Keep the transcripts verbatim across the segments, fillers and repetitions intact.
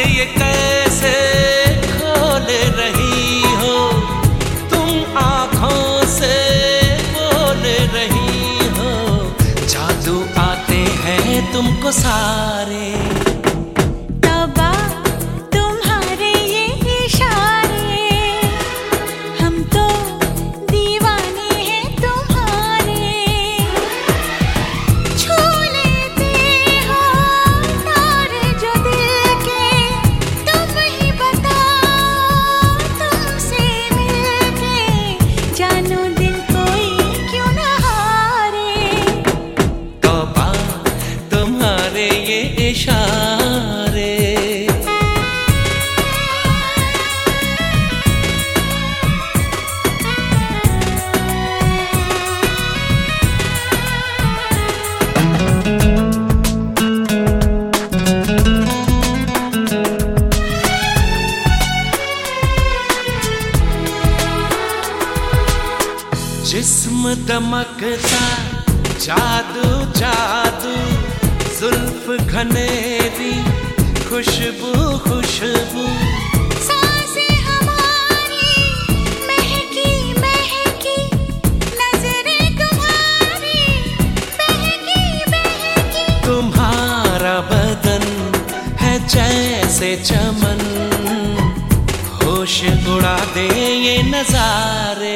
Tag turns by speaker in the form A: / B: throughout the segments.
A: ये कैसे खोल रही हो तुम आँखों से बोल रही हो, जादू आते हैं तुमको सारे। जिस्म दमकता जादू जादू, जुल्फ घनेरी खुशबू खुशबू,
B: सांसें हमारी महकी महकी, नजरें तुम्हारी बहकी बहकी।
A: तुम्हारा बदन है जैसे चमन, होश उड़ा दे ये नजारे।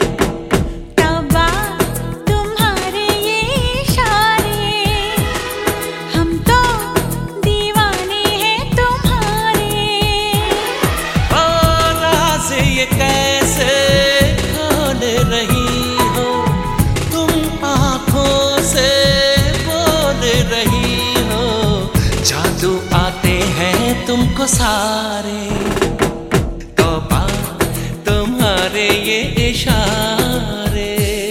A: ये कैसे खोल रही हो तुम आँखों से बोल रही हो, जादू आते हैं तुमको सारे। तौबा तुम्हारे ये इशारे।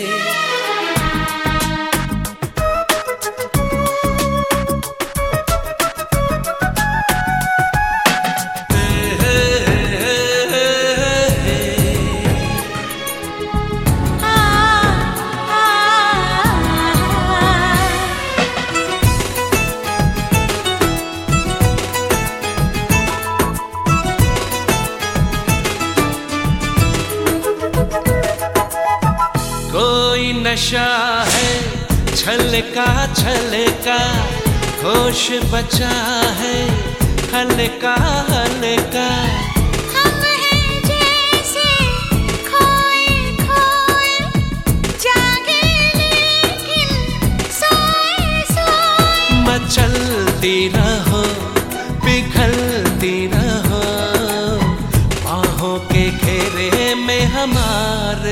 A: कोई नशा है छलका छलका, होश बचा है हल्का हल्का।
B: हम हैं जैसे खोए खोए, जागे लेकिन सोए सोए।
A: मचलती रहो पिघलती रहो, बाहों के घेरे में हमारे।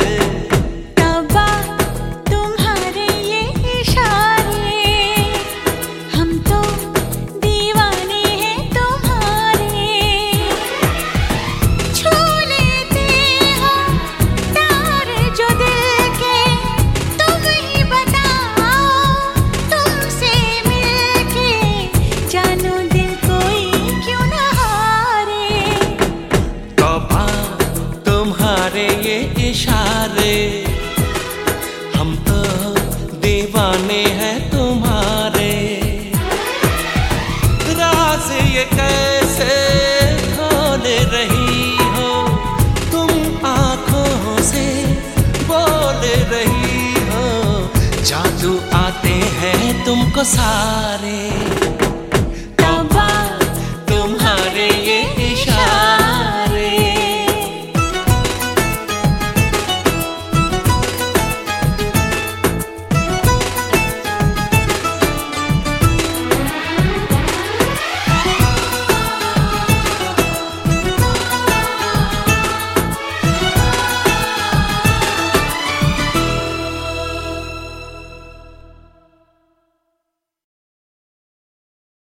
A: ये इशारे हम तो दीवाने हैं तुम्हारे। राज ये कैसे खोल रही हो तुम आँखों से बोल रही हो, जादू आते हैं तुमको सारे।